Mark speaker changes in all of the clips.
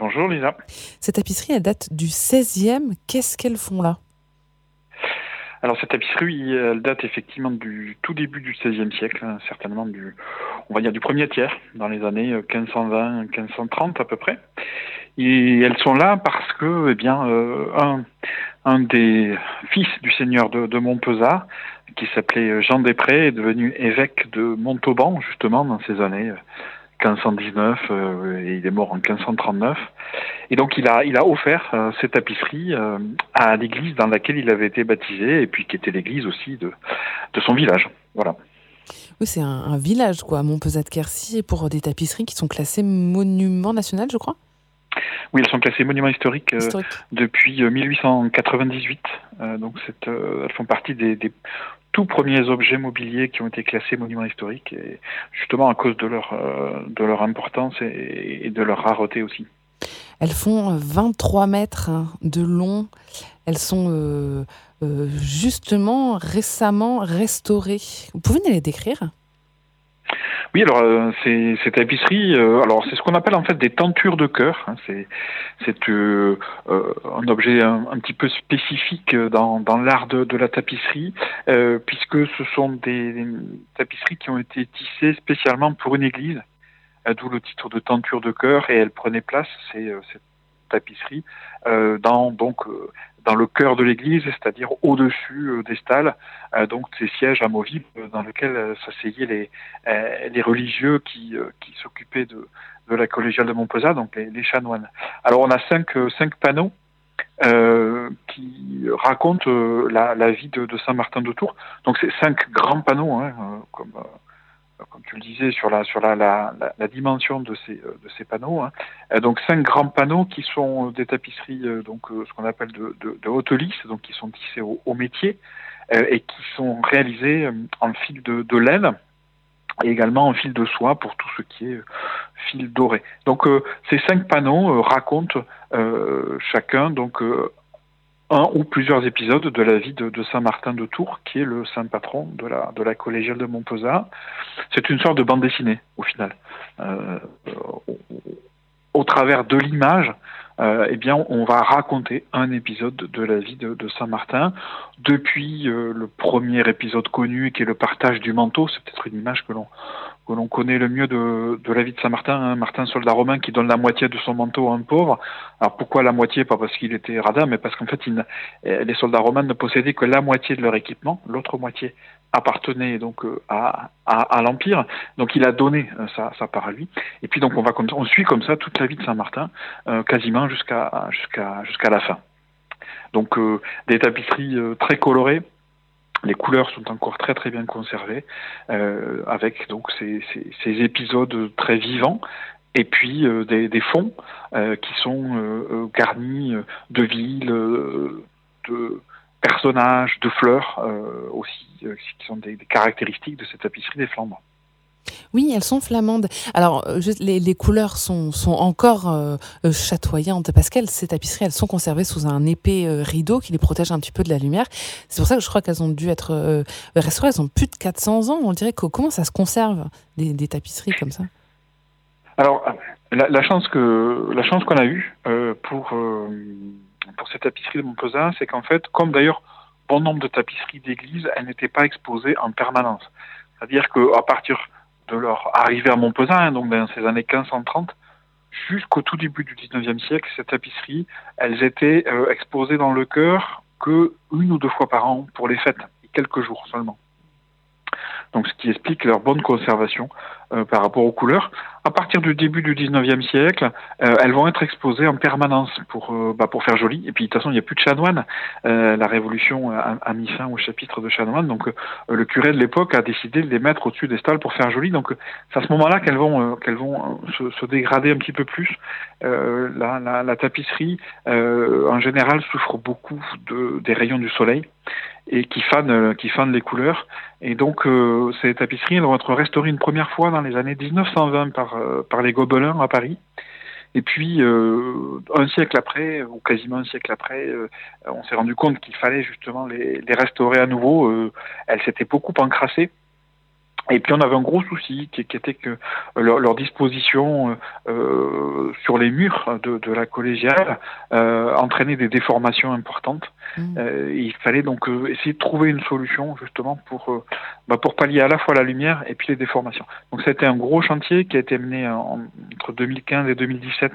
Speaker 1: Bonjour Lisa.
Speaker 2: Cette tapisserie, elle date du 16e. Qu'est-ce qu'elles font là?
Speaker 1: Alors cette tapisserie, elle date effectivement du tout début du XVIe siècle, hein, certainement on va dire du premier tiers, dans les années 1520, 1530 à peu près. Et elles sont là parce que, un des fils du seigneur de Montpezat, qui s'appelait Jean Després, est devenu évêque de Montauban, justement, dans ces années 1519, et il est mort en 1539. Et donc il a offert ces tapisseries à l'église dans laquelle il avait été baptisé, et puis qui était l'église aussi de son village. Voilà.
Speaker 2: Oui, c'est un village, quoi, Montpezat-de-Quercy, pour des tapisseries qui sont classées monument national, je crois.
Speaker 1: Oui, elles sont classées monuments historiques
Speaker 2: Historique.
Speaker 1: depuis 1898. Elles font partie des tout premiers objets mobiliers qui ont été classés monuments historiques, et justement à cause de leur importance et de leur rareté aussi.
Speaker 2: Elles font 23 mètres de long. Elles sont justement récemment restaurées. Vous pouvez nous les décrire?
Speaker 1: Oui, alors ces tapisseries, alors c'est ce qu'on appelle en fait des tentures de cœur, hein. C'est un objet un petit peu spécifique dans l'art de la tapisserie, puisque ce sont des tapisseries qui ont été tissées spécialement pour une église, d'où le titre de tenture de cœur, et elles prenaient place, ces tapisseries, dans le cœur de l'église, c'est-à-dire au-dessus des stalles, donc ces sièges amovibles dans lesquels s'asseyaient les religieux qui s'occupaient de la collégiale de Montpezat, donc les chanoines. Alors on a cinq panneaux qui racontent la vie de Saint-Martin de Tours. Donc c'est 5 grands panneaux, hein, comme tu le disais, sur la dimension de ces panneaux, hein. Donc 5 grands panneaux qui sont des tapisseries, ce qu'on appelle de haute lisse, donc qui sont tissées au métier, et qui sont réalisées en fil de laine, et également en fil de soie pour tout ce qui est fil doré. Donc ces 5 panneaux racontent chacun un ou plusieurs épisodes de la vie de Saint-Martin de Tours, qui est le saint patron de la collégiale de Montpezat. C'est une sorte de bande dessinée, au final. Euh, au travers de l'image, on va raconter un épisode de la vie de Saint-Martin, depuis le premier épisode connu, qui est le partage du manteau. C'est peut-être une image que l'on connaît le mieux de la vie de Saint-Martin, hein, Martin, soldat romain, qui donne la moitié de son manteau à un pauvre. Alors pourquoi la moitié? Pas parce qu'il était radin, mais parce qu'en fait, les soldats romains ne possédaient que la moitié de leur équipement, l'autre moitié appartenait donc à l'Empire. Donc il a donné sa part à lui. Et puis donc on suit comme ça toute la vie de Saint-Martin, quasiment jusqu'à la fin. Donc des tapisseries très colorées. Les couleurs sont encore très très bien conservées, avec donc ces épisodes très vivants, et puis des fonds qui sont garnis de villes, de personnages, de fleurs aussi, qui sont des caractéristiques de cette tapisserie des Flandres.
Speaker 2: Oui, elles sont flamandes. Alors, les couleurs sont encore chatoyantes parce qu'elles, ces tapisseries, elles sont conservées sous un épais rideau qui les protège un petit peu de la lumière. C'est pour ça que je crois qu'elles ont dû être restaurées. Elles ont plus de 400 ans. On dirait que comment ça se conserve, des tapisseries comme ça?
Speaker 1: Alors, la chance qu'on a eue pour cette tapisserie de Montpezat, c'est qu'en fait, comme d'ailleurs bon nombre de tapisseries d'église, elles n'étaient pas exposées en permanence. C'est-à-dire qu'à partir de leur arrivée à Montpezat, hein, donc dans ces années 1530, jusqu'au tout début du 19e siècle, ces tapisseries, elles étaient exposées dans le chœur que une ou deux fois par an pour les fêtes, et quelques jours seulement. Donc ce qui explique leur bonne conservation par rapport aux couleurs. À partir du début du 19e siècle, elles vont être exposées en permanence pour faire joli. Et puis de toute façon, il n'y a plus de chanoines. La Révolution a mis fin au chapitre de chanoines. Donc le curé de l'époque a décidé de les mettre au-dessus des stalles pour faire joli. Donc c'est à ce moment-là qu'elles vont se dégrader un petit peu plus. La tapisserie, en général, souffre beaucoup des rayons du soleil, et qui fanent les couleurs. Et donc ces tapisseries, elles vont être restaurées une première fois dans les années 1920 par les Gobelins à Paris. Et puis un siècle après, ou quasiment un siècle après, on s'est rendu compte qu'il fallait justement les restaurer à nouveau. Elles s'étaient beaucoup encrassées. Et puis on avait un gros souci qui était que leur disposition sur les murs de la collégiale entraînait des déformations importantes.
Speaker 2: Mmh.
Speaker 1: Il fallait donc essayer de trouver une solution justement pour pallier à la fois la lumière et puis les déformations. Donc ça a été un gros chantier qui a été mené entre 2015 et 2017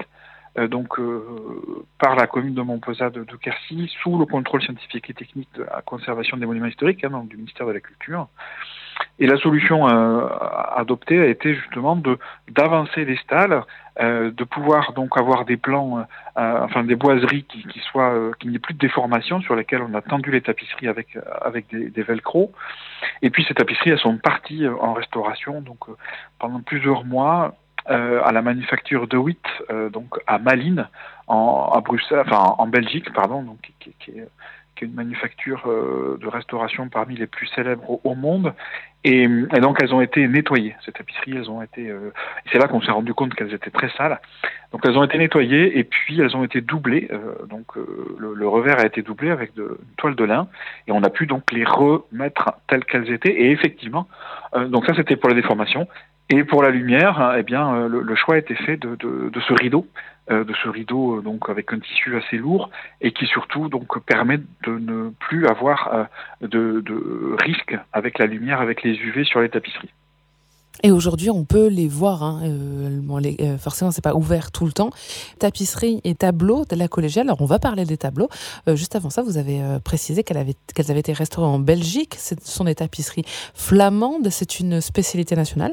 Speaker 1: par la commune de Montpezat de Quercy, sous le contrôle scientifique et technique de la conservation des monuments historiques, donc du ministère de la Culture. Et la solution adoptée a été justement d'avancer les stalles, de pouvoir donc avoir des plans, des boiseries qu'il n'y ait plus de déformation, sur lesquelles on a tendu les tapisseries avec des velcro. Et puis ces tapisseries, elles sont parties en restauration pendant plusieurs mois à la manufacture de Witt, donc à Malines, à Bruxelles, en Belgique, pardon, donc qui est une manufacture de restauration parmi les plus célèbres au monde. Et donc elles ont été nettoyées, ces tapisseries, c'est là qu'on s'est rendu compte qu'elles étaient très sales. Donc elles ont été nettoyées et puis elles ont été doublées, le revers a été doublé avec une toile de lin, et on a pu donc les remettre telles qu'elles étaient. Et effectivement, donc ça c'était pour la déformation. Et pour la lumière, le choix a été fait de ce rideau, donc avec un tissu assez lourd, et qui surtout donc permet de ne plus avoir de risque avec la lumière, avec les UV sur les tapisseries.
Speaker 2: Et aujourd'hui, on peut les voir. Forcément, c'est pas ouvert tout le temps. Tapisserie et tableaux de la collégiale. Alors, on va parler des tableaux. Juste avant ça, vous avez précisé qu'elles avaient été restaurées en Belgique. Ce sont des tapisseries flamandes. C'est une spécialité nationale?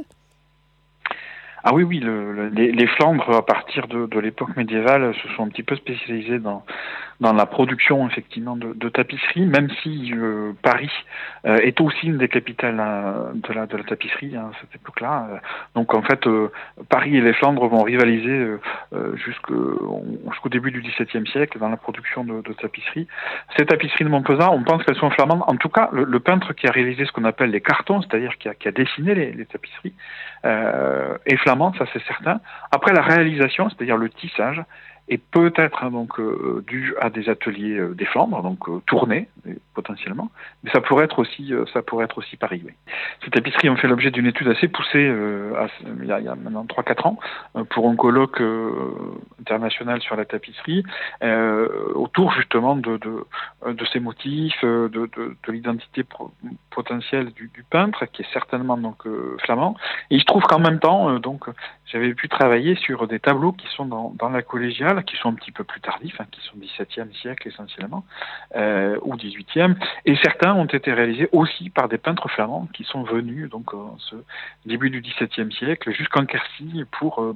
Speaker 1: Ah oui, les Flandres, à partir de l'époque médiévale, se sont un petit peu spécialisés dans la production effectivement de tapisserie, même si Paris est aussi une des capitales de la tapisserie à cette époque-là. Donc en fait, Paris et les Flandres vont rivaliser jusqu'au début du XVIIe siècle dans la production de tapisserie. Ces tapisseries de Montpezat, on pense qu'elles sont flamandes. En tout cas, le peintre qui a réalisé ce qu'on appelle les cartons, c'est-à-dire qui a dessiné les tapisseries, est flamand, ça c'est certain. Après, la réalisation, c'est-à-dire le tissage, est peut-être dû à des ateliers des Flandres, tournés potentiellement, mais ça pourrait être aussi Paris. Oui. Ces tapisseries ont fait l'objet d'une étude assez poussée il y a maintenant 3-4 ans pour un colloque international sur la tapisserie autour justement de ces motifs, de l'identité potentielle du peintre, qui est certainement flamand. Et il se trouve qu'en même temps j'avais pu travailler sur des tableaux qui sont dans la collégiale, qui sont un petit peu plus tardifs, qui sont XVIIe siècle essentiellement, ou XVIIIe, et certains ont été réalisés aussi par des peintres flamands qui sont venus ce début du XVIIe siècle jusqu'en Quercy pour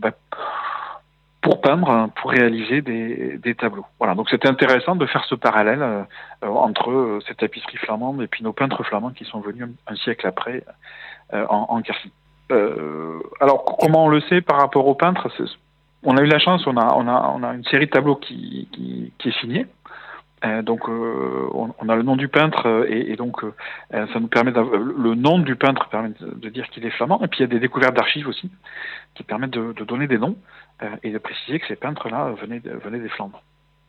Speaker 1: peindre, pour réaliser des tableaux. Voilà, donc c'était intéressant de faire ce parallèle entre ces tapisseries flamandes et puis nos peintres flamands qui sont venus un siècle après en Quercy. Alors comment on le sait par rapport aux peintres? On a eu la chance, on a une série de tableaux qui est signée. On a le nom du peintre et donc ça nous permet le nom du peintre permet de dire qu'il est flamand. Et puis il y a des découvertes d'archives aussi qui permettent de donner des noms et de préciser que ces peintres-là venaient des Flandres.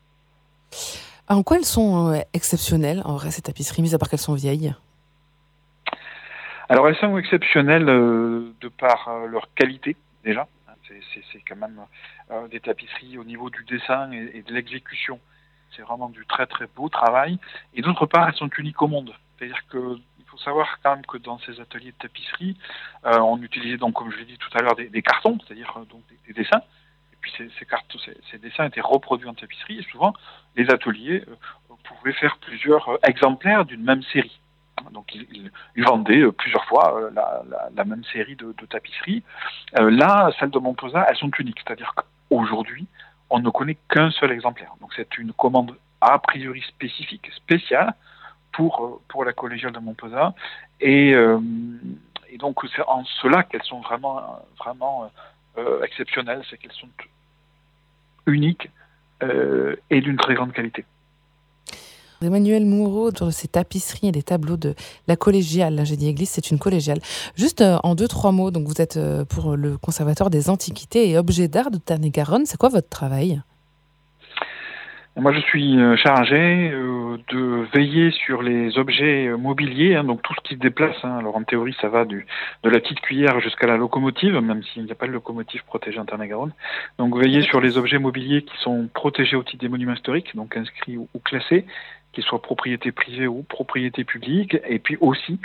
Speaker 2: En quoi elles sont exceptionnelles, en vrai, ces tapisseries, mis à part qu'elles sont vieilles?
Speaker 1: Alors elles sont exceptionnelles de par leur qualité déjà. C'est quand même des tapisseries au niveau du dessin et de l'exécution. C'est vraiment du très très beau travail. Et d'autre part, elles sont uniques au monde. C'est-à-dire qu'il faut savoir quand même que dans ces ateliers de tapisserie, on utilisait donc, comme je l'ai dit tout à l'heure, des cartons, c'est-à-dire des dessins. Et puis ces dessins étaient reproduits en tapisserie. Et souvent, les ateliers pouvaient faire plusieurs exemplaires d'une même série. Donc ils vendaient plusieurs fois la même série de tapisseries. Là, celles de Montpezat, elles sont uniques. C'est-à-dire qu'aujourd'hui, on ne connaît qu'un seul exemplaire. Donc c'est une commande a priori spécifique, spéciale pour la collégiale de Montpezat. Et donc c'est en cela qu'elles sont vraiment exceptionnelles, c'est qu'elles sont uniques et d'une très grande qualité.
Speaker 2: Emmanuel Moureau, sur ces tapisseries et les tableaux de la collégiale, là j'ai dit église, c'est une collégiale. Juste en 2-3 mots, donc vous êtes pour le Conservatoire des Antiquités et Objets d'Art de Tarn-et-Garonne. C'est quoi votre travail ?
Speaker 1: Moi, je suis chargé de veiller sur les objets mobiliers, hein, donc tout ce qui se déplace. Hein. Alors en théorie, ça va de la petite cuillère jusqu'à la locomotive, même s'il n'y a pas de locomotive protégée en Tarn-et-Garonne. Donc veiller sur les objets mobiliers qui sont protégés au titre des monuments historiques, donc inscrits ou classés, qu'ils soient propriété privée ou propriété publique, et puis aussi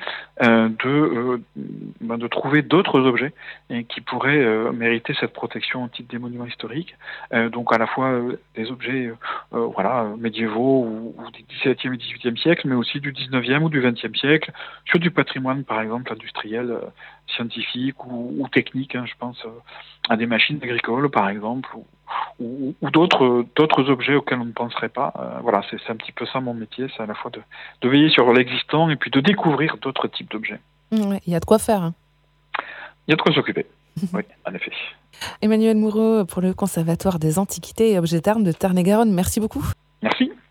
Speaker 1: de trouver d'autres objets qui pourraient mériter cette protection au titre des monuments historiques. Donc à la fois des objets médiévaux ou du XVIIe et XVIIIe siècle, mais aussi du XIXe ou du XXe siècle, sur du patrimoine par exemple industriel, scientifique ou technique. Hein, je pense à des machines agricoles par exemple, ou d'autres objets auxquels on ne penserait pas. Voilà, c'est un petit peu ça mon métier, c'est à la fois de veiller sur l'existant et puis de découvrir d'autres types d'objets.
Speaker 2: Ouais, il y a de quoi faire. Hein.
Speaker 1: Il y a de quoi s'occuper, oui, en effet.
Speaker 2: Emmanuel Moureau pour le Conservatoire des Antiquités et Objets d'Art de Tarn-et-Garonne, merci beaucoup.
Speaker 1: Merci.